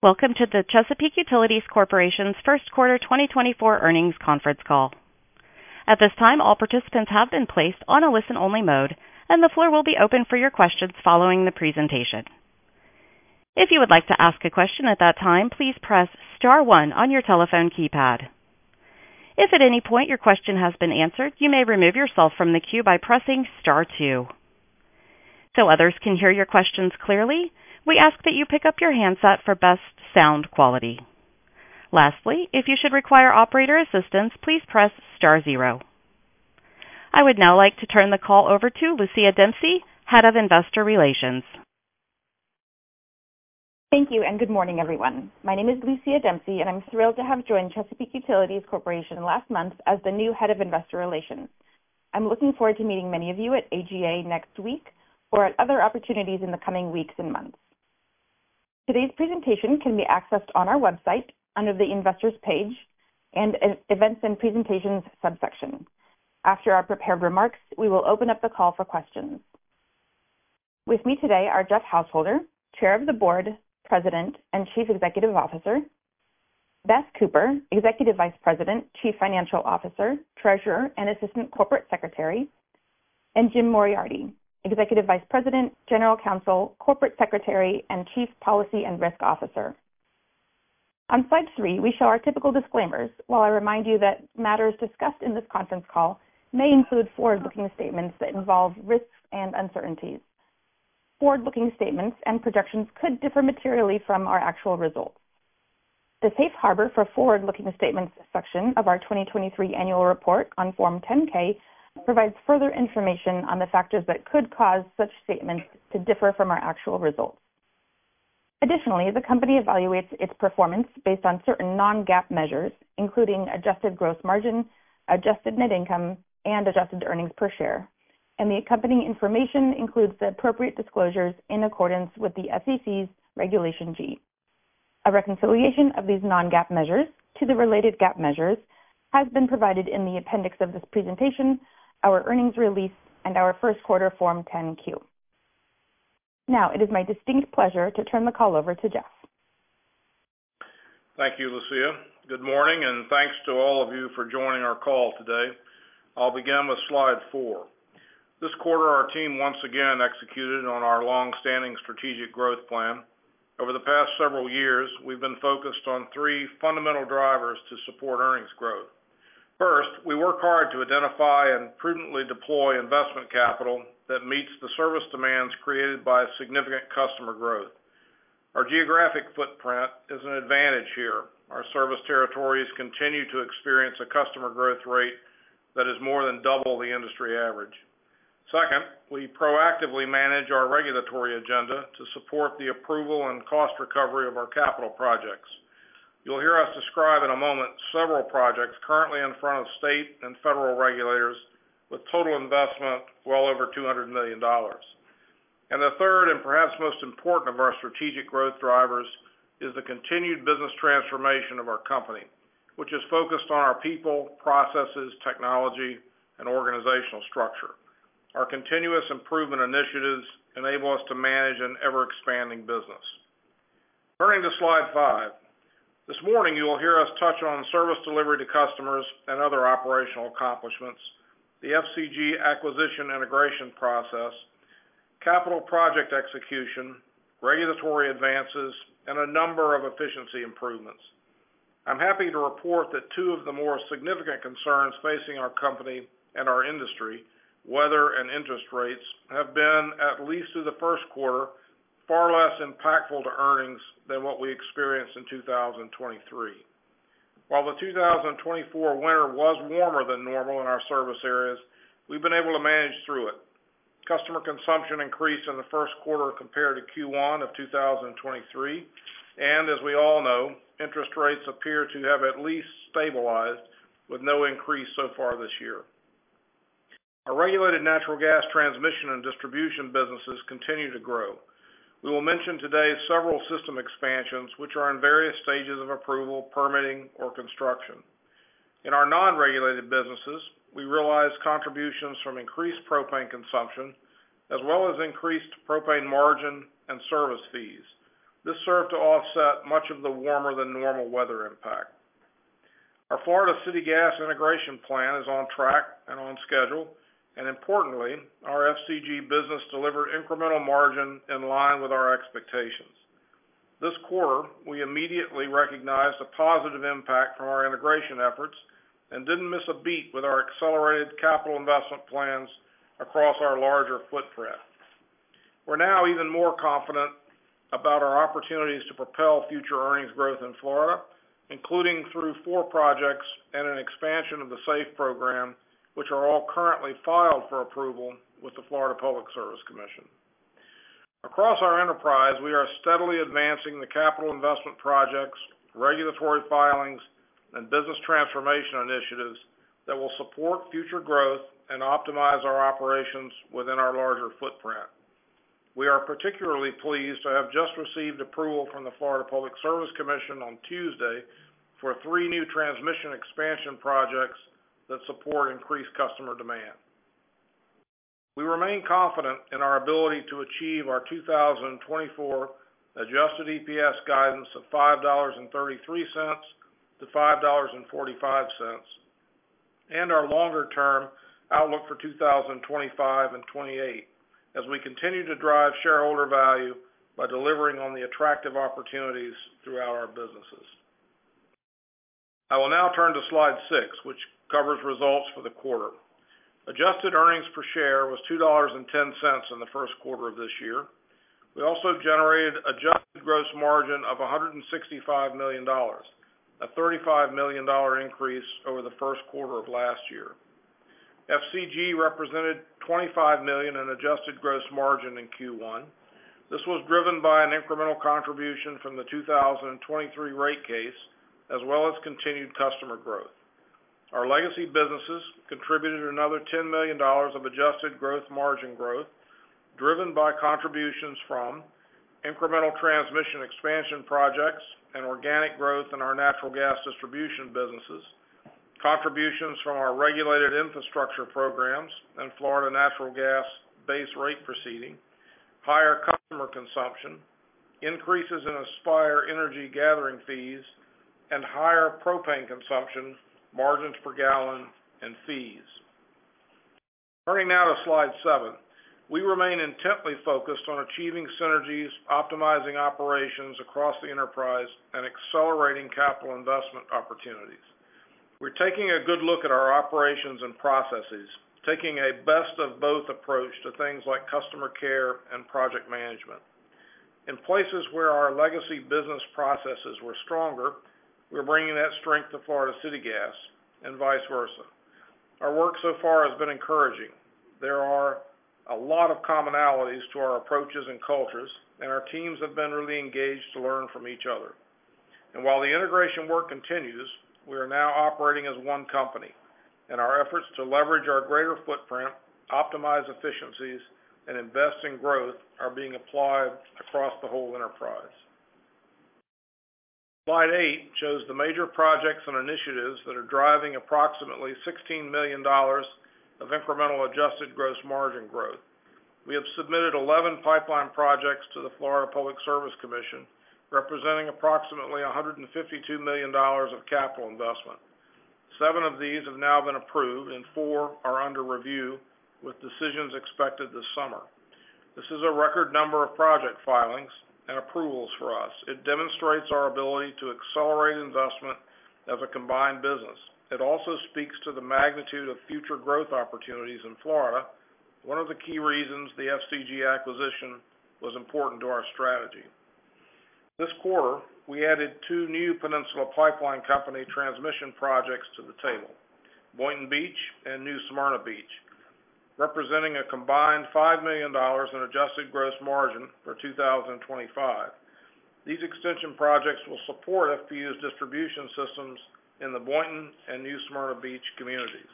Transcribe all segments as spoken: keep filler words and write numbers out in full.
Welcome to the Chesapeake Utilities Corporation's first quarter twenty twenty-four earnings conference call. At this time, all participants have been placed on a listen-only mode, and the floor will be open for your questions following the presentation. If you would like to ask a question at that time, please press star one on your telephone keypad. If at any point your question has been answered, you may remove yourself from the queue by pressing star two. So others can hear your questions clearly, we ask that you pick up your handset for best sound quality. Lastly, if you should require operator assistance, please press star zero. I would now like to turn the call over to Lucia Dempsey, Head of Investor Relations. Thank you, and good morning, everyone. My name is Lucia Dempsey, and I'm thrilled to have joined Chesapeake Utilities Corporation last month as the new Head of Investor Relations. I'm looking forward to meeting many of you at A G A next week or at other opportunities in the coming weeks and months. Today's presentation can be accessed on our website under the Investors page and Events and Presentations subsection. After our prepared remarks, we will open up the call for questions. With me today are Jeff Householder, Chair of the Board, President, and Chief Executive Officer; Beth Cooper, Executive Vice President, Chief Financial Officer, Treasurer, and Assistant Corporate Secretary; and Jim Moriarty, Executive Vice President, General Counsel, Corporate Secretary, and Chief Policy and Risk Officer. On slide three, we show our typical disclaimers, while I remind you that matters discussed in this conference call may include forward-looking statements that involve risks and uncertainties. Forward-looking statements and projections could differ materially from our actual results. The Safe Harbor for Forward-Looking Statements section of our twenty twenty-three annual report on Form ten K provides further information on the factors that could cause such statements to differ from our actual results. Additionally, the company evaluates its performance based on certain non-GAAP measures, including adjusted gross margin, adjusted net income, and adjusted earnings per share, and the accompanying information includes the appropriate disclosures in accordance with the S E C's Regulation G. A reconciliation of these non-GAAP measures to the related GAAP measures has been provided in the appendix of this presentation, our earnings release, and our first quarter Form ten Q. Now, it is my distinct pleasure to turn the call over to Jeff. Thank you, Lucia. Good morning, and thanks to all of you for joining our call today. I'll begin with slide four. This quarter, our team once again executed on our long-standing strategic growth plan. Over the past several years, we've been focused on three fundamental drivers to support earnings growth. First, we work hard to identify and prudently deploy investment capital that meets the service demands created by significant customer growth. Our geographic footprint is an advantage here. Our service territories continue to experience a customer growth rate that is more than double the industry average. Second, we proactively manage our regulatory agenda to support the approval and cost recovery of our capital projects. You'll hear us describe in a moment several projects currently in front of state and federal regulators with total investment well over two hundred million dollars. And the third and perhaps most important of our strategic growth drivers is the continued business transformation of our company, which is focused on our people, processes, technology, and organizational structure. Our continuous improvement initiatives enable us to manage an ever-expanding business. Turning to slide five. This morning, you will hear us touch on service delivery to customers and other operational accomplishments, the F C G acquisition integration process, capital project execution, regulatory advances, and a number of efficiency improvements. I'm happy to report that two of the more significant concerns facing our company and our industry, weather and interest rates, have been, at least through the first quarter, far less impactful to earnings than what we experienced in two thousand twenty-three. While the two thousand twenty-four winter was warmer than normal in our service areas, we've been able to manage through it. Customer consumption increased in the first quarter compared to Q one of two thousand twenty-three, and as we all know, interest rates appear to have at least stabilized with no increase so far this year. Our regulated natural gas transmission and distribution businesses continue to grow. We will mention today several system expansions which are in various stages of approval, permitting, or construction. In our non-regulated businesses, we realized contributions from increased propane consumption, as well as increased propane margin and service fees. This served to offset much of the warmer than normal weather impact. Our Florida City Gas integration plan is on track and on schedule, and importantly, our F C G business delivered incremental margin in line with our expectations. This quarter, we immediately recognized a positive impact from our integration efforts and didn't miss a beat with our accelerated capital investment plans across our larger footprint. We're now even more confident about our opportunities to propel future earnings growth in Florida, including through four projects and an expansion of the SAFE program, which are all currently filed for approval with the Florida Public Service Commission. Across our enterprise, we are steadily advancing the capital investment projects, regulatory filings, and business transformation initiatives that will support future growth and optimize our operations within our larger footprint. We are particularly pleased to have just received approval from the Florida Public Service Commission on Tuesday for three new transmission expansion projects that support increased customer demand. We remain confident in our ability to achieve our two thousand twenty-four adjusted E P S guidance of five dollars and thirty-three cents to five dollars and forty-five cents and our longer-term outlook for two thousand twenty-five and twenty-eight as we continue to drive shareholder value by delivering on the attractive opportunities throughout our businesses. I will now turn to slide six, which covers results for the quarter. Adjusted earnings per share was two dollars and ten cents in the first quarter of this year. We also generated adjusted gross margin of one hundred sixty-five million dollars, a thirty-five million dollars increase over the first quarter of last year. F C G represented twenty-five million dollars in adjusted gross margin in Q one. This was driven by an incremental contribution from the two thousand twenty-three rate case, as well as continued customer growth. Our legacy businesses contributed another ten million dollars of adjusted gross margin growth, driven by contributions from incremental transmission expansion projects and organic growth in our natural gas distribution businesses, contributions from our regulated infrastructure programs and Florida natural gas base rate proceeding, higher customer consumption, increases in Aspire energy gathering fees, and higher propane consumption, margins per gallon, and fees. Turning now to slide seven, we remain intently focused on achieving synergies, optimizing operations across the enterprise, and accelerating capital investment opportunities. We're taking a good look at our operations and processes, taking a best-of-both approach to things like customer care and project management. In places where our legacy business processes were stronger, we're bringing that strength to Florida City Gas, and vice versa. Our work so far has been encouraging. There are a lot of commonalities to our approaches and cultures, and our teams have been really engaged to learn from each other. And while the integration work continues, we are now operating as one company, and our efforts to leverage our greater footprint, optimize efficiencies, and invest in growth are being applied across the whole enterprise. Slide eight shows the major projects and initiatives that are driving approximately sixteen million dollars of incremental adjusted gross margin growth. We have submitted eleven pipeline projects to the Florida Public Service Commission, representing approximately one hundred fifty-two million dollars of capital investment. Seven of these have now been approved and four are under review, with decisions expected this summer. This is a record number of project filings and approvals for us. It demonstrates our ability to accelerate investment as a combined business. It also speaks to the magnitude of future growth opportunities in Florida, one of the key reasons the F C G acquisition was important to our strategy. This quarter, we added two new Peninsula Pipeline Company transmission projects to the table, Boynton Beach and New Smyrna Beach, representing a combined five million dollars in adjusted gross margin for two thousand twenty-five. These extension projects will support F P U's distribution systems in the Boynton and New Smyrna Beach communities.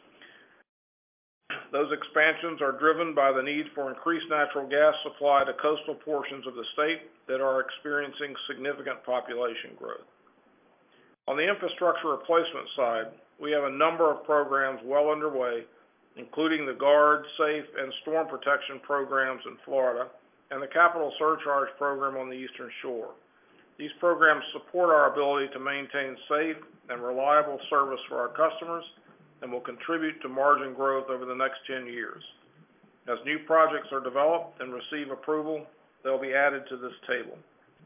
Those expansions are driven by the need for increased natural gas supply to coastal portions of the state that are experiencing significant population growth. On the infrastructure replacement side, we have a number of programs well underway, including the GUARD, SAFE, and storm protection programs in Florida, and the Capital Surcharge Program on the Eastern Shore. These programs support our ability to maintain safe and reliable service for our customers and will contribute to margin growth over the next ten years. As new projects are developed and receive approval, they'll be added to this table.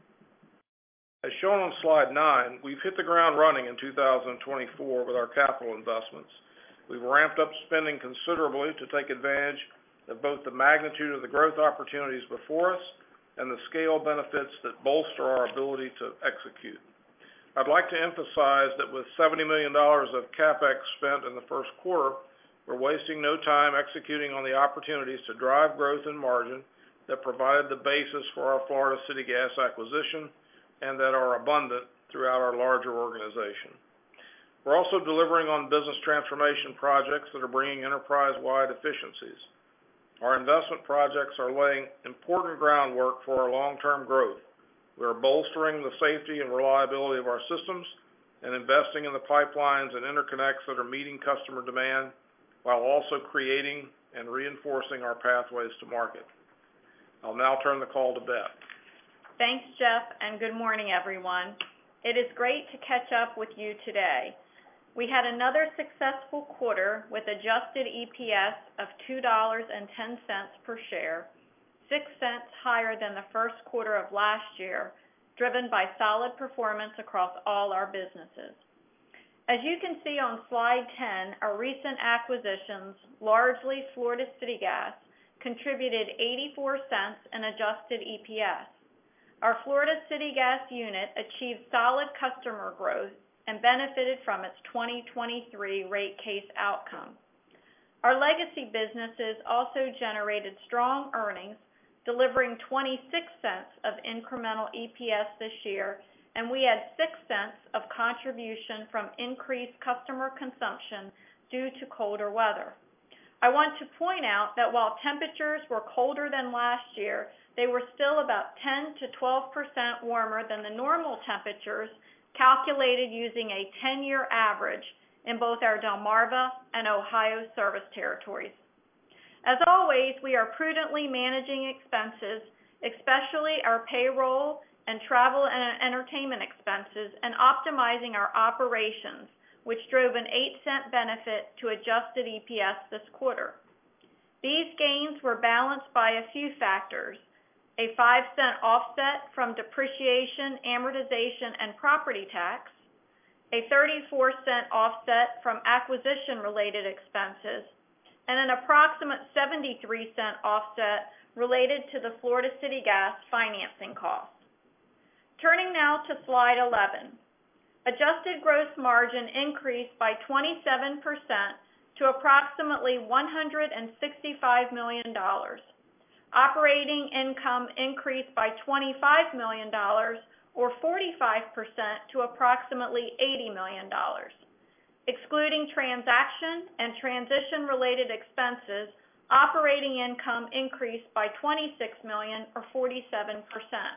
As shown on slide nine, we've hit the ground running in two thousand twenty-four with our capital investments. We've ramped up spending considerably to take advantage of both the magnitude of the growth opportunities before us and the scale benefits that bolster our ability to execute. I'd like to emphasize that with seventy million dollars of CapEx spent in the first quarter, we're wasting no time executing on the opportunities to drive growth and margin that provided the basis for our Florida City Gas acquisition and that are abundant throughout our larger organization. We're also delivering on business transformation projects that are bringing enterprise-wide efficiencies. Our investment projects are laying important groundwork for our long-term growth. We are bolstering the safety and reliability of our systems and investing in the pipelines and interconnects that are meeting customer demand while also creating and reinforcing our pathways to market. I'll now turn the call to Beth. Thanks, Jeff, and good morning, everyone. It is great to catch up with you today. We had another successful quarter with adjusted E P S of two dollars and ten cents per share, six cents higher than the first quarter of last year, driven by solid performance across all our businesses. As you can see on slide ten, our recent acquisitions, largely Florida City Gas, contributed eighty-four cents in adjusted E P S. Our Florida City Gas unit achieved solid customer growth and benefited from its twenty twenty-three rate case outcome. Our legacy businesses also generated strong earnings, delivering twenty-six cents of incremental E P S this year, and we had six cents of contribution from increased customer consumption due to colder weather. I want to point out that while temperatures were colder than last year, they were still about ten to twelve percent warmer than the normal temperatures calculated using a ten-year average in both our Delmarva and Ohio service territories. As always, we are prudently managing expenses, especially our payroll and travel and entertainment expenses, and optimizing our operations, which drove an eight cent benefit to adjusted E P S this quarter. These gains were balanced by a few factors: a five cent offset from depreciation, amortization, and property tax, a thirty-four cent offset from acquisition-related expenses, and an approximate seventy-three cent offset related to the Florida City Gas financing costs. Turning now to slide eleven. Adjusted gross margin increased by twenty-seven percent to approximately one hundred sixty-five million dollars. Operating income increased by twenty-five million dollars, or forty-five percent to approximately eighty million dollars. Excluding transaction and transition-related expenses, operating income increased by twenty-six million dollars, or forty-seven percent.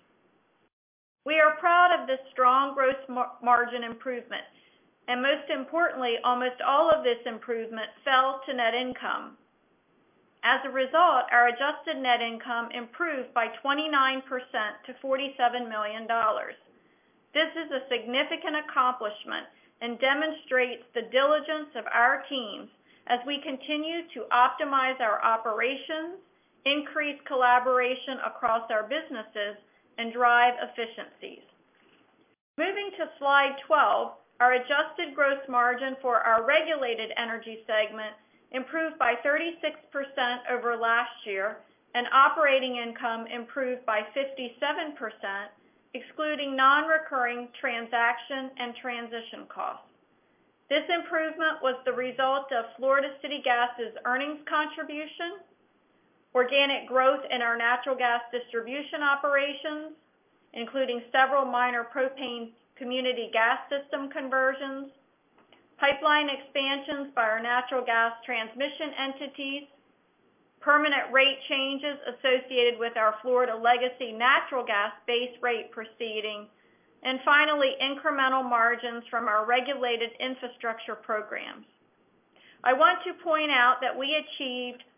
We are proud of this strong gross margin improvement, and most importantly, almost all of this improvement fell to net income. As a result, our adjusted net income improved by twenty-nine percent to forty-seven million dollars. This is a significant accomplishment and demonstrates the diligence of our teams as we continue to optimize our operations, increase collaboration across our businesses, and drive efficiencies. Moving to slide twelve, our adjusted gross margin for our regulated energy segment improved by thirty-six percent over last year, and operating income improved by fifty-seven percent, excluding non-recurring transaction and transition costs. This improvement was the result of Florida City Gas's earnings contribution, organic growth in our natural gas distribution operations, including several minor propane community gas system conversions, pipeline expansions by our natural gas transmission entities, permanent rate changes associated with our Florida Legacy natural gas base rate proceeding, and finally, incremental margins from our regulated infrastructure programs. I want to point out that we achieved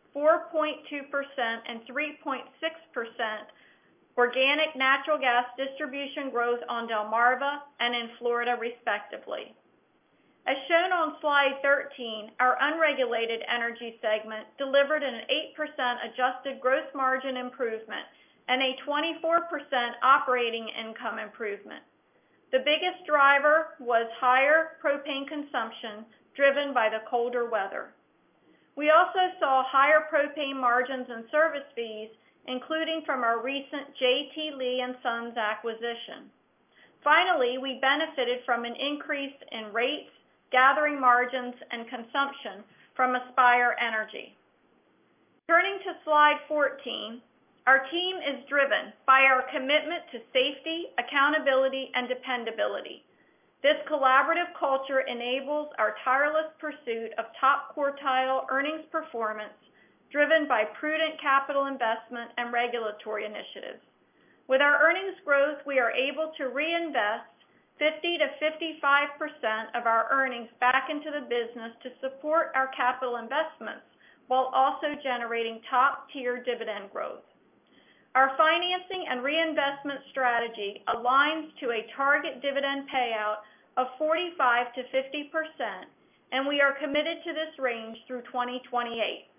four point two percent and three point six percent organic natural gas distribution growth on Delmarva and in Florida, respectively. As shown on slide thirteen, our unregulated energy segment delivered an eight percent adjusted gross margin improvement and a twenty-four percent operating income improvement. The biggest driver was higher propane consumption driven by the colder weather. We also saw higher propane margins and service fees, including from our recent J T Lee and Sons acquisition. Finally, we benefited from an increase in rates, gathering margins, and consumption from Aspire Energy. Turning to slide fourteen, our team is driven by our commitment to safety, accountability, and dependability. This collaborative culture enables our tireless pursuit of top quartile earnings performance driven by prudent capital investment and regulatory initiatives. With our earnings growth, we are able to reinvest fifty to fifty-five percent of our earnings back into the business to support our capital investments while also generating top-tier dividend growth. Our financing and reinvestment strategy aligns to a target dividend payout of forty-five to fifty percent, and we are committed to this range through twenty twenty-eight.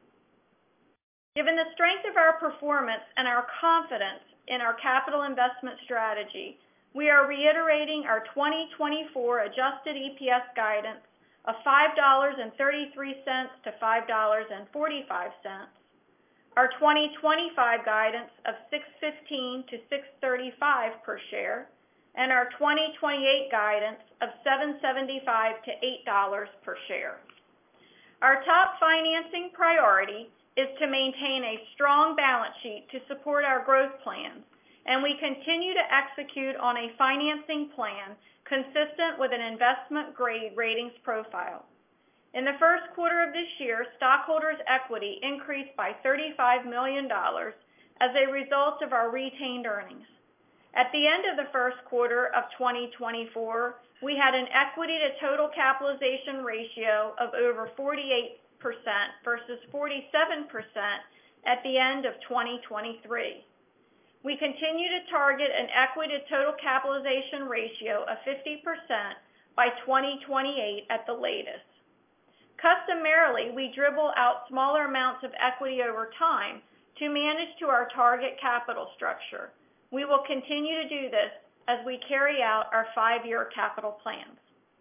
Given the strength of our performance and our confidence in our capital investment strategy, we are reiterating our twenty twenty-four adjusted E P S guidance of five dollars and thirty-three cents to five dollars and forty-five cents, our twenty twenty-five guidance of six fifteen to six thirty-five per share, and our twenty twenty-eight guidance of seven seventy-five to eight dollars per share. Our top financing priority is to maintain a strong balance sheet to support our growth plans, and we continue to execute on a financing plan consistent with an investment-grade ratings profile. In the first quarter of this year, stockholders' equity increased by thirty-five million dollars as a result of our retained earnings. At the end of the first quarter of twenty twenty-four, we had an equity-to-total capitalization ratio of over forty-eight percent versus forty-seven percent at the end of twenty twenty-three. We continue to target an equity-to-total capitalization ratio of fifty percent by twenty twenty-eight at the latest. Customarily, we dribble out smaller amounts of equity over time to manage to our target capital structure. We will continue to do this as we carry out our five-year capital plans.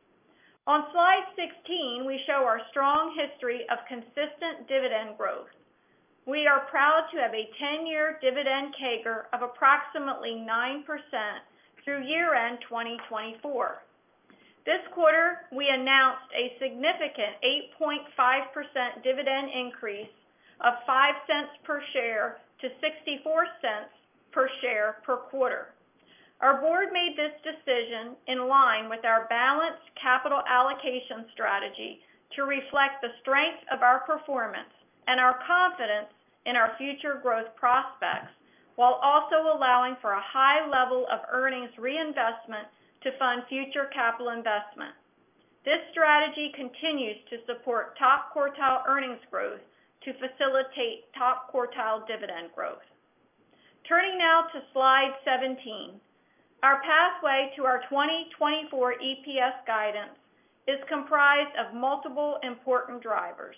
On slide sixteen, we show our strong history of consistent dividend growth. We are proud to have a ten-year dividend C A G R of approximately nine percent through year-end twenty twenty-four. This quarter, we announced a significant eight point five percent dividend increase of five cents per share to sixty-four cents per share per quarter. Our board made this decision in line with our balanced capital allocation strategy to reflect the strength of our performance and our confidence in our future growth prospects, while also allowing for a high level of earnings reinvestment to fund future capital investment. This strategy continues to support top quartile earnings growth to facilitate top quartile dividend growth. Turning now to slide seventeen. Our pathway to our twenty twenty-four E P S guidance is comprised of multiple important drivers.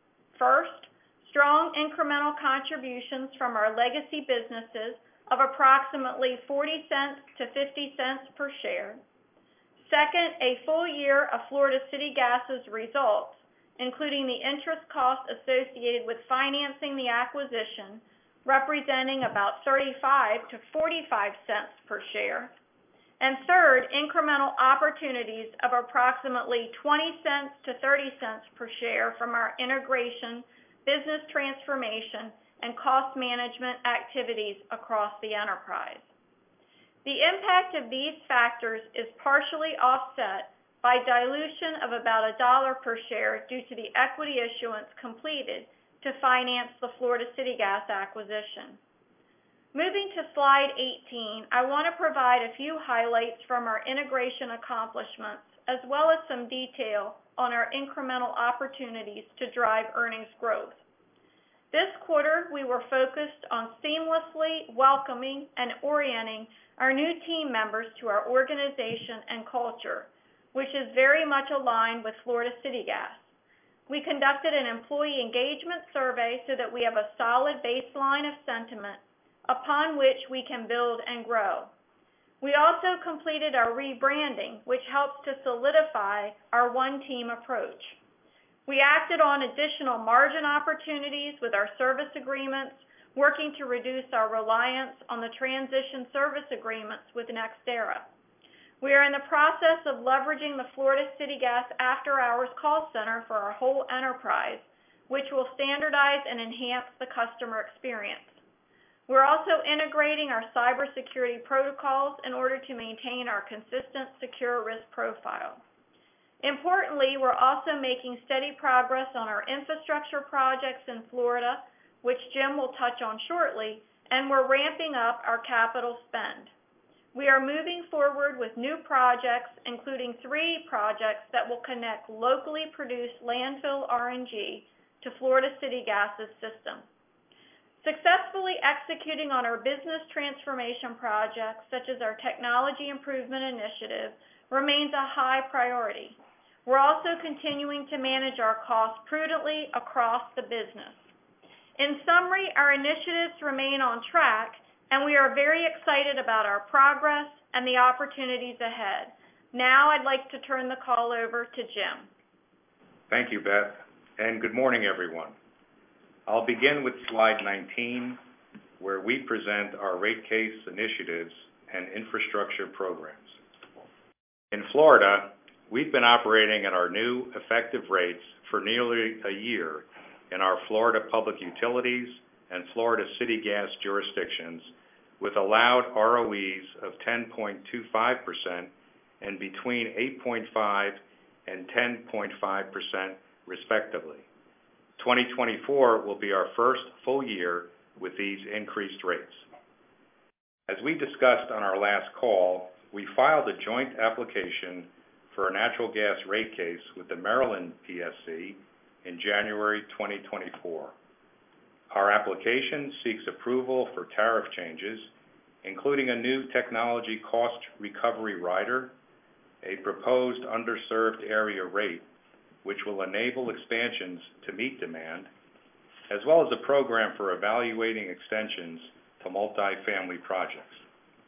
First, strong incremental contributions from our legacy businesses of approximately forty cents to fifty cents per share. Second, a full year of Florida City Gas's results, including the interest costs associated with financing the acquisition, representing about thirty-five to forty-five cents per share. And third, incremental opportunities of approximately twenty cents to thirty cents per share from our integration, business transformation, and cost management activities across the enterprise. The impact of these factors is partially offset by dilution of about a dollar per share due to the equity issuance completed to finance the Florida City Gas acquisition. Moving to slide eighteen, I want to provide a few highlights from our integration accomplishments, as well as some detail on our incremental opportunities to drive earnings growth. This quarter, we were focused on seamlessly welcoming and orienting our new team members to our organization and culture, which is very much aligned with Florida City Gas. We conducted an employee engagement survey so that we have a solid baseline of sentiment upon which we can build and grow. We also completed our rebranding, which helps to solidify our one-team approach. We acted on additional margin opportunities with our service agreements, working to reduce our reliance on the transition service agreements with NextEra. We are in the process of leveraging the Florida City Gas after-hours call center for our whole enterprise, which will standardize and enhance the customer experience. We're also integrating our cybersecurity protocols in order to maintain our consistent, secure risk profile. Importantly, we're also making steady progress on our infrastructure projects in Florida, which Jim will touch on shortly, and we're ramping up our capital spend. We are moving forward with new projects, including three projects that will connect locally produced landfill R N G to Florida City Gas's system. Successfully executing on our business transformation projects, such as our technology improvement initiative, remains a high priority. We're also continuing to manage our costs prudently across the business. In summary, our initiatives remain on track, and we are very excited about our progress and the opportunities ahead. Now I'd like to turn the call over to Jim. Thank you, Beth, and good morning, everyone. I'll begin with slide nineteen, where we present our rate case initiatives and infrastructure programs. In Florida, we've been operating at our new effective rates for nearly a year in our Florida Public Utilities and Florida City Gas jurisdictions, with allowed R O Es of ten point two five percent and between eight point five and ten point five percent respectively. twenty twenty-four will be our first full year with these increased rates. As we discussed on our last call, we filed a joint application for a natural gas rate case with the Maryland P S C in January twenty twenty-four. Our application seeks approval for tariff changes, including a new technology cost recovery rider, a proposed underserved area rate, which will enable expansions to meet demand, as well as a program for evaluating extensions to multifamily projects.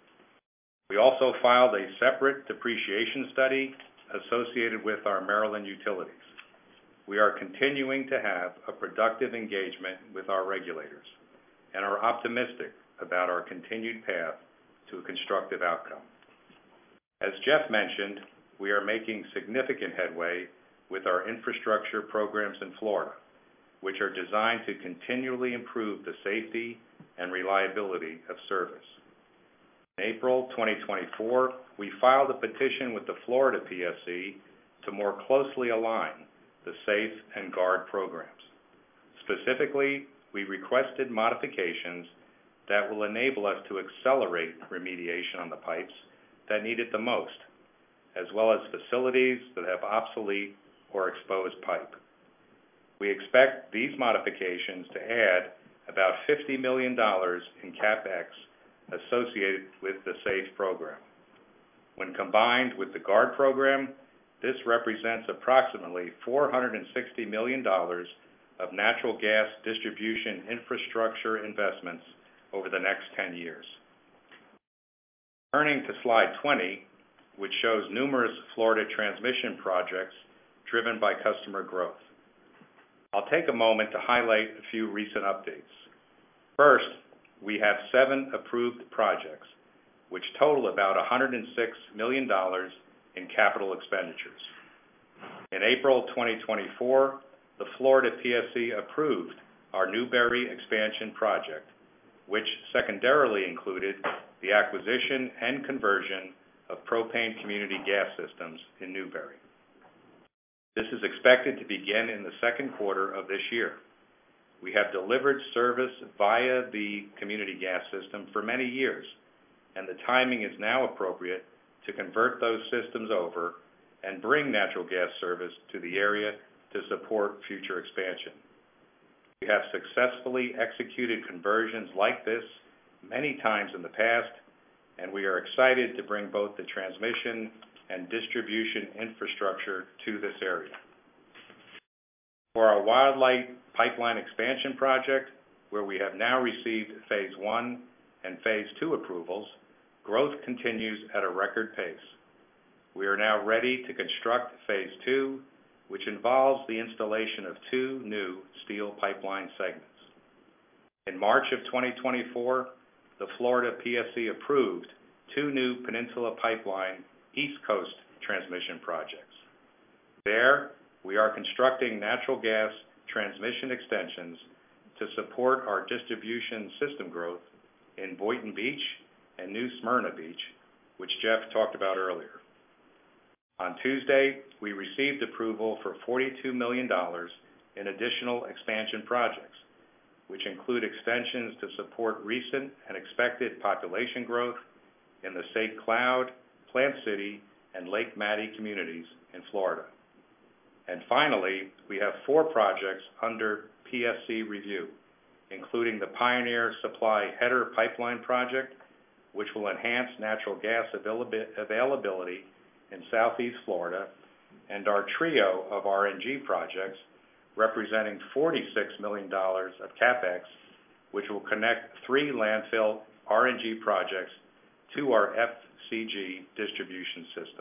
We also filed a separate depreciation study associated with our Maryland utilities. We are continuing to have a productive engagement with our regulators and are optimistic about our continued path to a constructive outcome. As Jeff mentioned, we are making significant headway with our infrastructure programs in Florida, which are designed to continually improve the safety and reliability of service. In April twenty twenty-four, we filed a petition with the Florida P S C to more closely align the SAFE and GUARD programs. Specifically, we requested modifications that will enable us to accelerate remediation on the pipes that need it the most, as well as facilities that have obsolete or exposed pipe. We expect these modifications to add about fifty million dollars in CapEx associated with the SAFE program. When combined with the GUARD program, this represents approximately four hundred sixty million dollars of natural gas distribution infrastructure investments over the next ten years. Turning to slide twenty, which shows numerous Florida transmission projects driven by customer growth. I'll take a moment to highlight a few recent updates. First, we have seven approved projects, which total about one hundred six million dollars in capital expenditures. In April twenty twenty-four, the Florida P S C approved our Newberry expansion project, which secondarily included the acquisition and conversion of propane community gas systems in Newberry. This is expected to begin in the second quarter of this year. We have delivered service via the community gas system for many years, and the timing is now appropriate to convert those systems over and bring natural gas service to the area to support future expansion. We have successfully executed conversions like this many times in the past, and we are excited to bring both the transmission and distribution infrastructure to this area. For our Wildlight Pipeline Expansion Project, where we have now received Phase one and Phase two approvals, growth continues at a record pace. We are now ready to construct Phase two, which involves the installation of two new steel pipeline segments. In March of twenty twenty-four, the Florida P S C approved two new Peninsula Pipeline East Coast transmission projects. There, we are constructing natural gas transmission extensions to support our distribution system growth in Boynton Beach and New Smyrna Beach, which Jeff talked about earlier. On Tuesday, we received approval for forty-two million dollars in additional expansion projects, which include extensions to support recent and expected population growth in the Saint Cloud, Plant City, and Lake Mattie communities in Florida. And finally, we have four projects under P S C review, including the Pioneer Supply Header Pipeline Project, which will enhance natural gas availability in Southeast Florida, and our trio of R N G projects representing forty-six million dollars of CapEx, which will connect three landfill R N G projects to our F C G distribution system.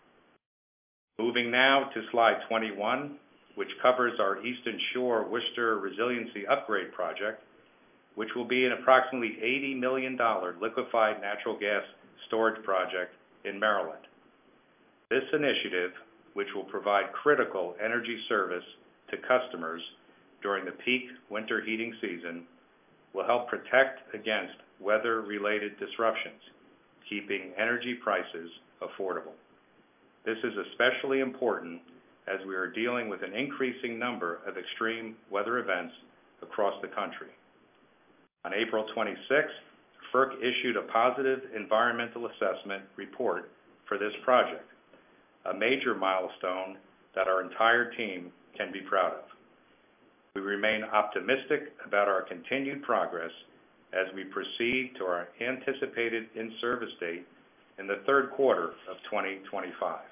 Moving now to slide twenty-one, which covers our Eastern Shore Worcester Resiliency Upgrade Project, which will be an approximately eighty million dollars liquefied natural gas storage project in Maryland. This initiative, which will provide critical energy service to customers during the peak winter heating season, will help protect against weather-related disruptions, keeping energy prices affordable. This is especially important as we are dealing with an increasing number of extreme weather events across the country. On April twenty-sixth, FERC issued a positive environmental assessment report for this project, a major milestone that our entire team can be proud of. We remain optimistic about our continued progress as we proceed to our anticipated in-service date in the third quarter of twenty twenty-five.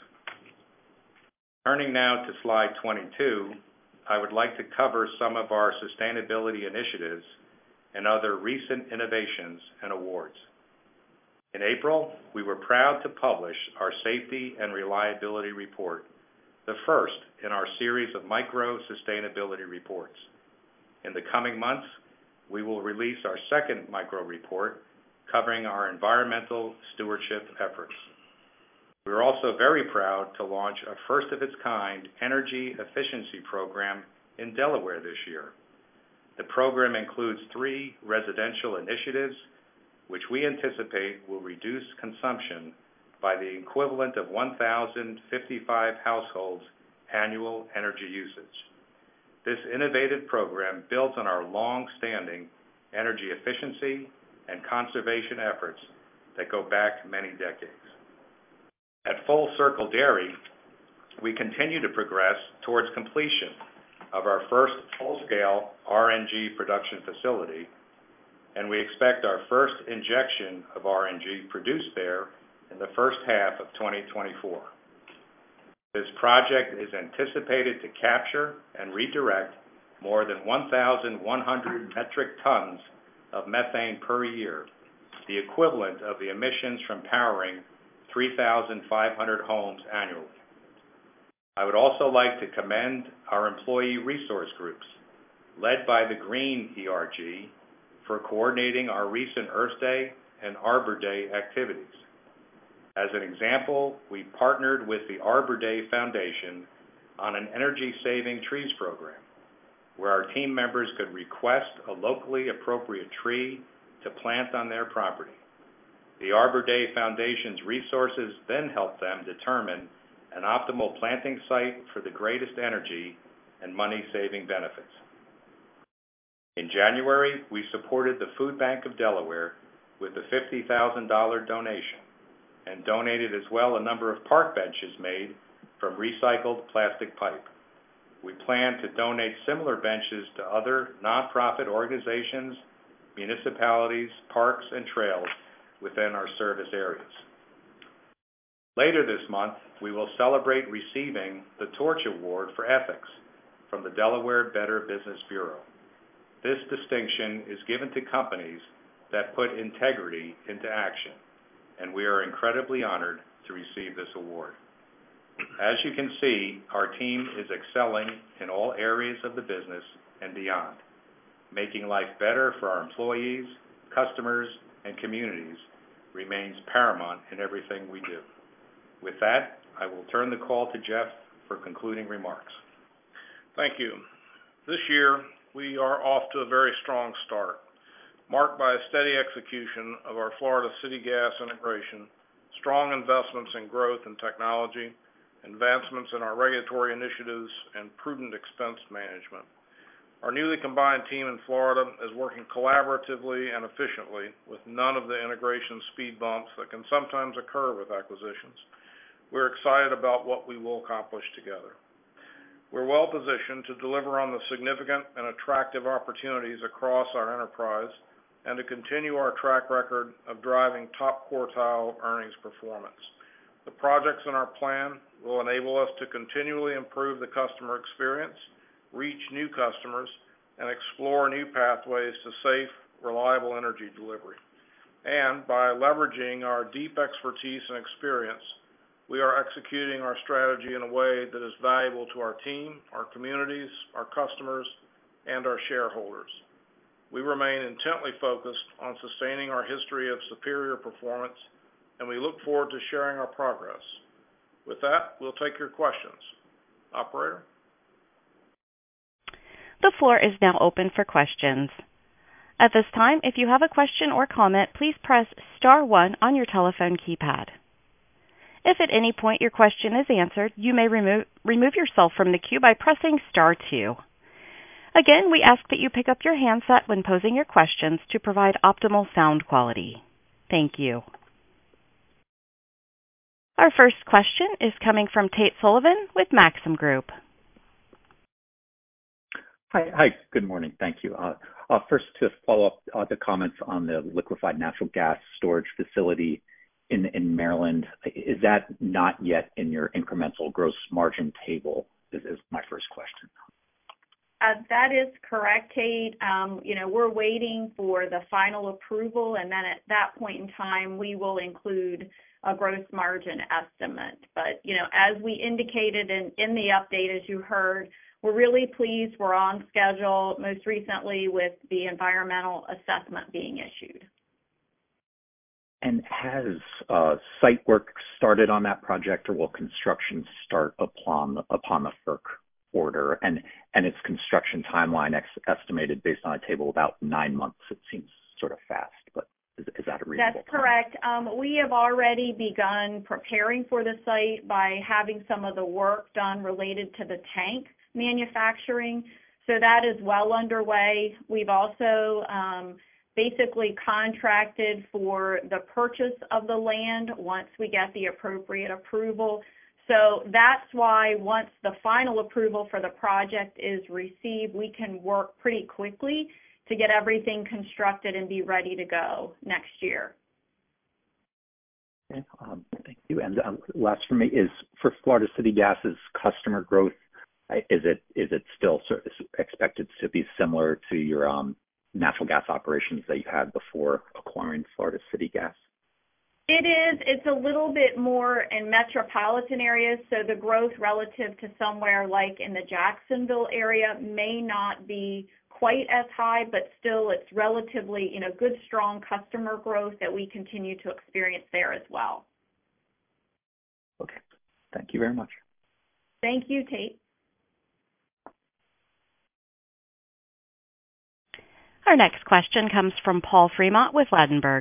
Turning now to slide twenty-two, I would like to cover some of our sustainability initiatives and other recent innovations and awards. In April, we were proud to publish our Safety and Reliability Report, the first in our series of micro-sustainability reports. In the coming months, we will release our second micro-report covering our environmental stewardship efforts. We are also very proud to launch a first-of-its-kind energy efficiency program in Delaware this year. The program includes three residential initiatives, which we anticipate will reduce consumption by the equivalent of one thousand fifty-five households' annual energy usage. This innovative program builds on our long-standing energy efficiency and conservation efforts that go back many decades. At Full Circle Dairy, we continue to progress towards completion of our first full-scale R N G production facility, and we expect our first injection of R N G produced there in the first half of twenty twenty-four. This project is anticipated to capture and redirect more than one thousand one hundred metric tons of methane per year, the equivalent of the emissions from powering three thousand five hundred homes annually. I would also like to commend our employee resource groups, led by the Green E R G, for coordinating our recent Earth Day and Arbor Day activities. As an example, we partnered with the Arbor Day Foundation on an energy-saving trees program, where our team members could request a locally appropriate tree to plant on their property. The Arbor Day Foundation's resources then help them determine an optimal planting site for the greatest energy and money-saving benefits. In January, we supported the Food Bank of Delaware with a fifty thousand dollars donation and donated as well a number of park benches made from recycled plastic pipe. We plan to donate similar benches to other nonprofit organizations, municipalities, parks, and trails within our service areas. Later this month, we will celebrate receiving the Torch Award for Ethics from the Delaware Better Business Bureau. This distinction is given to companies that put integrity into action, and we are incredibly honored to receive this award. As you can see, our team is excelling in all areas of the business and beyond. Making life better for our employees, customers, and communities remains paramount in everything we do. With that, I will turn the call to Jeff for concluding remarks. Thank you. This year, we are off to a very strong start, marked by a steady execution of our Florida City Gas integration, strong investments in growth and technology, advancements in our regulatory initiatives, and prudent expense management. Our newly combined team in Florida is working collaboratively and efficiently with none of the integration speed bumps that can sometimes occur with acquisitions. We're excited about what we will accomplish together. We're well positioned to deliver on the significant and attractive opportunities across our enterprise and to continue our track record of driving top quartile earnings performance. The projects in our plan will enable us to continually improve the customer experience, reach new customers, and explore new pathways to safe, reliable energy delivery. And by leveraging our deep expertise and experience, we are executing our strategy in a way that is valuable to our team, our communities, our customers, and our shareholders. We remain intently focused on sustaining our history of superior performance, and we look forward to sharing our progress. With that, we'll take your questions. Operator? The floor is now open for questions. At this time, if you have a question or comment, please press star one on your telephone keypad. If at any point your question is answered, you may remove, remove yourself from the queue by pressing star two. Again, we ask that you pick up your handset when posing your questions to provide optimal sound quality. Thank you. Our first question is coming from Tate Sullivan with Maxim Group. Hi. Hi. Good morning. Thank you. Uh, uh, first, to follow up uh, the comments on the liquefied natural gas storage facility in, in Maryland, is that not yet in your incremental gross margin table? Is, is my first question. Uh, that is correct, Tate. Um, you know, we're waiting for the final approval, and then at that point in time, we will include a gross margin estimate. But, you know, as we indicated in, in the update, as you heard, we're really pleased. We're on schedule, most recently with the environmental assessment being issued. And has uh, site work started on that project, or will construction start upon, upon the FERC order? And, and its construction timeline ex- estimated based on a table about nine months. It seems sort of fast, but Is, is that a reasonable That's correct. Um, we have already begun preparing for the site by having some of the work done related to the tank manufacturing. So that is well underway. We've also um, basically contracted for the purchase of the land once we get the appropriate approval. So that's why once the final approval for the project is received, we can work pretty quickly to get everything constructed and be ready to go next year. Okay, um, thank you. And uh, last for me is for Florida City Gas's customer growth. Is it is it still expected to be similar to your um, natural gas operations that you had before acquiring Florida City Gas? It is. It's a little bit more in metropolitan areas, so the growth relative to somewhere like in the Jacksonville area may not be quite as high, but still it's relatively, you know, good, strong customer growth that we continue to experience there as well. Okay. Thank you very much. Thank you, Tate. Our next question comes from Paul Fremont with Ladenburg.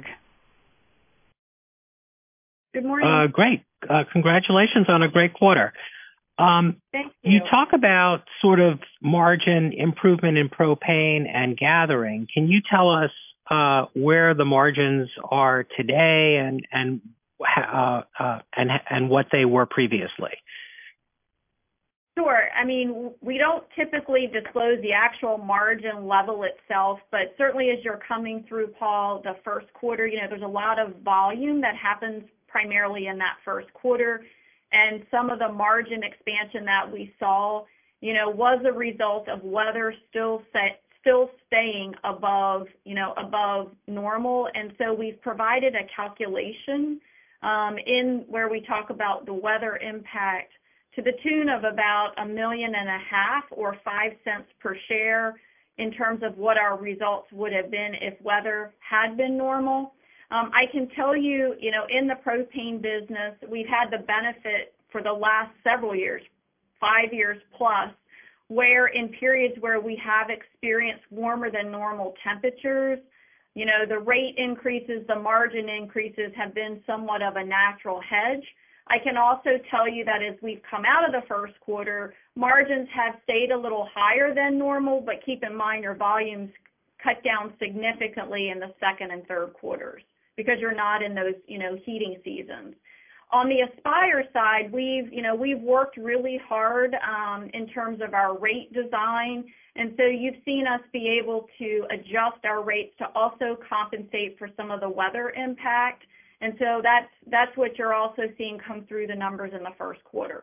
Good morning. Uh, great. Uh, congratulations on a great quarter. Um, Thank you. You talk about sort of margin improvement in propane and gathering. Can you tell us uh, where the margins are today and and uh, uh, and and what they were previously? Sure. I mean, we don't typically disclose the actual margin level itself, but certainly as you're coming through, Paul, the first quarter, you know, there's a lot of volume that happens primarily in that first quarter, and some of the margin expansion that we saw, you know, was a result of weather still set, still staying above, you know, above normal. And so we've provided a calculation um, in where we talk about the weather impact to the tune of about a million and a half or five cents per share in terms of what our results would have been if weather had been normal. Um, I can tell you, you know, in the propane business, we've had the benefit for the last several years, five years plus, where in periods where we have experienced warmer than normal temperatures, you know, the rate increases, the margin increases have been somewhat of a natural hedge. I can also tell you that as we've come out of the first quarter, margins have stayed a little higher than normal, but keep in mind your volumes cut down significantly in the second and third quarters because you're not in those, you know, heating seasons. On the Aspire side, we've, you know, we've worked really hard um, in terms of our rate design, and so you've seen us be able to adjust our rates to also compensate for some of the weather impact. And so that's that's what you're also seeing come through the numbers in the first quarter.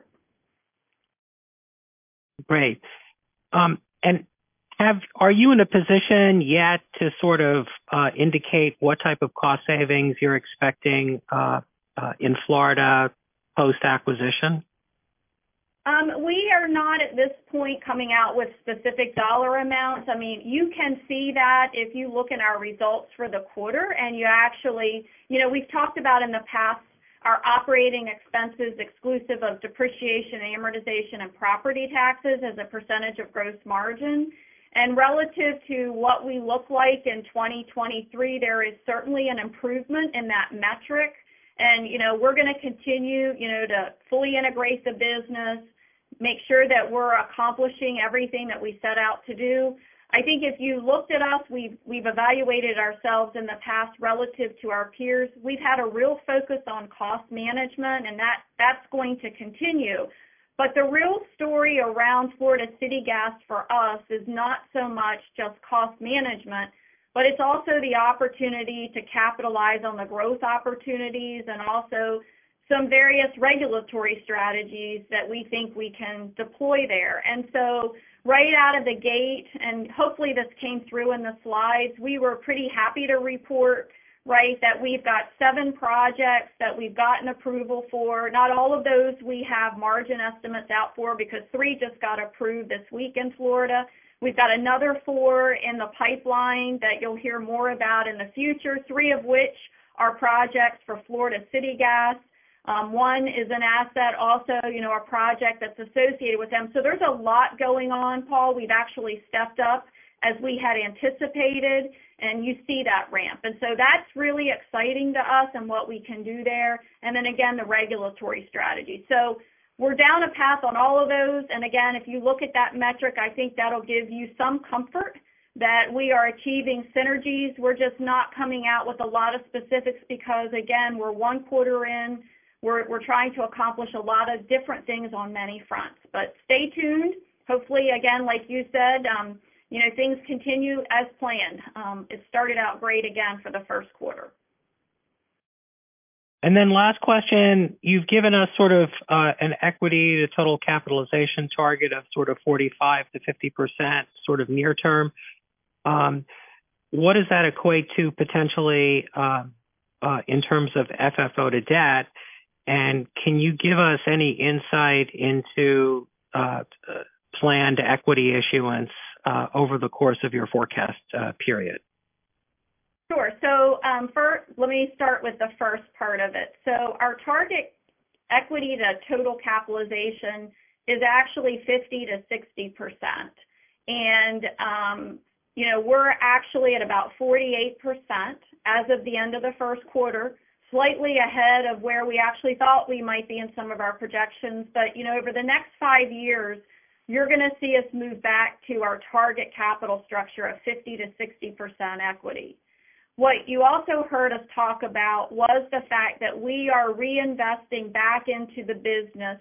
Great. Um, and have are you in a position yet to sort of uh, indicate what type of cost savings you're expecting uh, uh, in Florida post-acquisition? Um, we are not at this point coming out with specific dollar amounts. I mean, you can see that if you look at our results for the quarter and you actually, you know, we've talked about in the past our operating expenses exclusive of depreciation, amortization, and property taxes as a percentage of gross margin. And relative to what we look like in twenty twenty-three, there is certainly an improvement in that metric. And, you know, we're going to continue, you know, to fully integrate the business, make sure that we're accomplishing everything that we set out to do. I think if you looked at us, we've, we've evaluated ourselves in the past relative to our peers. We've had a real focus on cost management, and that, that's going to continue. But the real story around Florida City Gas for us is not so much just cost management, but it's also the opportunity to capitalize on the growth opportunities and also some various regulatory strategies that we think we can deploy there. And so right out of the gate, and hopefully this came through in the slides, we were pretty happy to report, right, that we've got seven projects that we've gotten approval for. Not all of those we have margin estimates out for because three just got approved this week in Florida. We've got another four in the pipeline that you'll hear more about in the future, three of which are projects for Florida City Gas. Um, one is an asset, also, you know, a project that's associated with them. So there's a lot going on, Paul. We've actually stepped up as we had anticipated, and you see that ramp. And so that's really exciting to us and what we can do there. And then, again, the regulatory strategy. So we're down a path on all of those. And, again, if you look at that metric, I think that'll give you some comfort that we are achieving synergies. We're just not coming out with a lot of specifics because, again, we're one quarter in. We're, we're trying to accomplish a lot of different things on many fronts. But stay tuned. Hopefully, again, like you said, um, you know, things continue as planned. Um, it started out great again for the first quarter. And then last question, you've given us sort of uh, an equity to total capitalization target of sort of forty-five to fifty percent sort of near term. Um, what does that equate to potentially uh, uh, in terms of F F O to debt? And can you give us any insight into uh, planned equity issuance uh, over the course of your forecast uh, period? Sure. So um, first, let me start with the first part of it. So our target equity to total capitalization is actually fifty to sixty percent. And, um, you know, we're actually at about forty-eight percent as of the end of the first quarter, slightly ahead of where we actually thought we might be in some of our projections. But, you know, over the next five years, you're going to see us move back to our target capital structure of fifty to sixty percent equity. What you also heard us talk about was the fact that we are reinvesting back into the business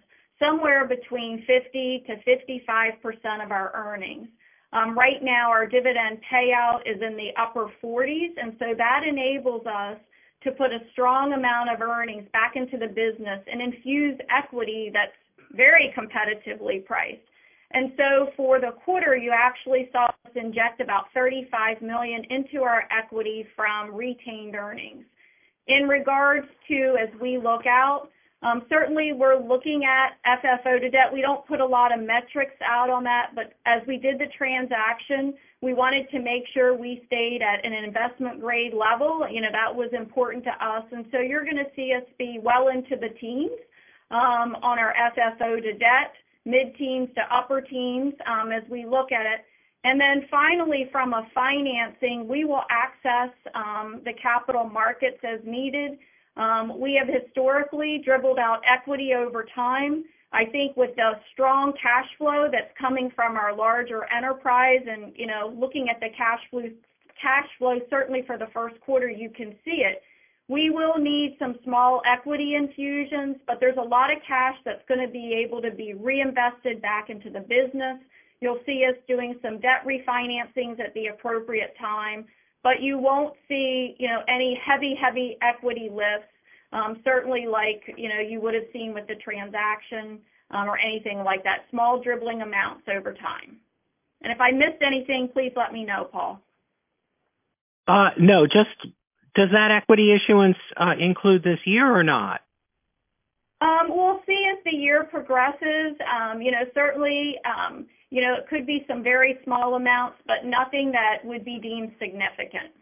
somewhere between fifty to fifty-five percent of our earnings. Um, right now, our dividend payout is in the upper forties, and so that enables us to put a strong amount of earnings back into the business and infuse equity that's very competitively priced. And so for the quarter, you actually saw us inject about thirty-five million dollars into our equity from retained earnings. In regards to, as we look out, um, certainly we're looking at F F O to debt. We don't put a lot of metrics out on that, but as we did the transaction, we wanted to make sure we stayed at an investment grade level. You know, that was important to us. And so you're going to see us be well into the teens um, on our F F O to debt, mid-teens to upper teens um, as we look at it. And then finally, from a financing, we will access um, the capital markets as needed. Um, we have historically dribbled out equity over time. I think with the strong cash flow that's coming from our larger enterprise and, you know, looking at the cash flow, cash flow certainly for the first quarter, you can see it. We will need some small equity infusions, but there's a lot of cash that's going to be able to be reinvested back into the business. You'll see us doing some debt refinancings at the appropriate time, but you won't see, you know, any heavy, heavy equity lifts, um, certainly like, you know, you would have seen with the transaction um, or anything like that, small dribbling amounts over time. And if I missed anything, please let me know, Paul. Uh, no, just does that equity issuance uh, include this year or not? Um, we'll see as the year progresses. Um, you know, certainly, um, you know, it could be some very small amounts, but nothing that would be deemed significant.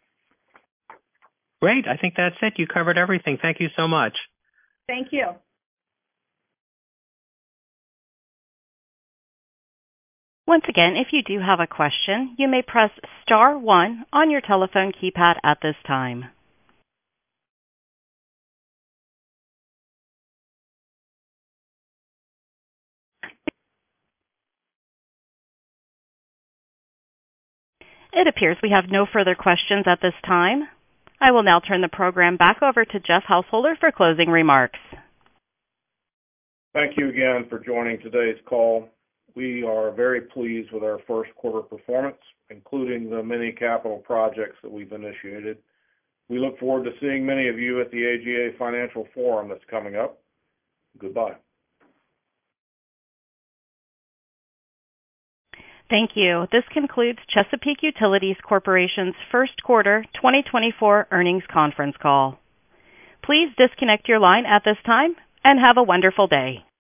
Great. I think that's it. You covered everything. Thank you so much. Thank you. Once again, if you do have a question, you may press star one on your telephone keypad at this time. It appears we have no further questions at this time. I will now turn the program back over to Jeff Householder for closing remarks. Thank you again for joining today's call. We are very pleased with our first quarter performance, including the many capital projects that we've initiated. We look forward to seeing many of you at the A G A Financial Forum that's coming up. Goodbye. Thank you. This concludes Chesapeake Utilities Corporation's first quarter twenty twenty-four earnings conference call. Please disconnect your line at this time and have a wonderful day.